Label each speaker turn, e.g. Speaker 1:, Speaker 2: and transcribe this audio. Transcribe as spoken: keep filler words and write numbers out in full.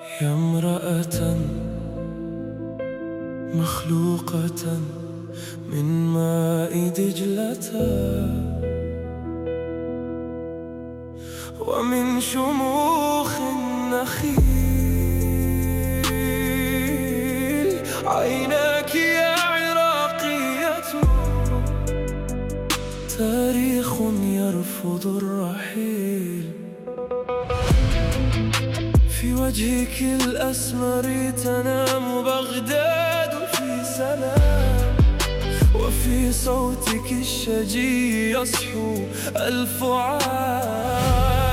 Speaker 1: يا امرأة مخلوقة من ماء دجلة ومن شموخ النخيل، عيناك يا عراقية تاريخ يرفض الرحيل. في وجهك الأسمر تنام بغداد في سلام، وفي صوتك الشجي يصحو ألف عام.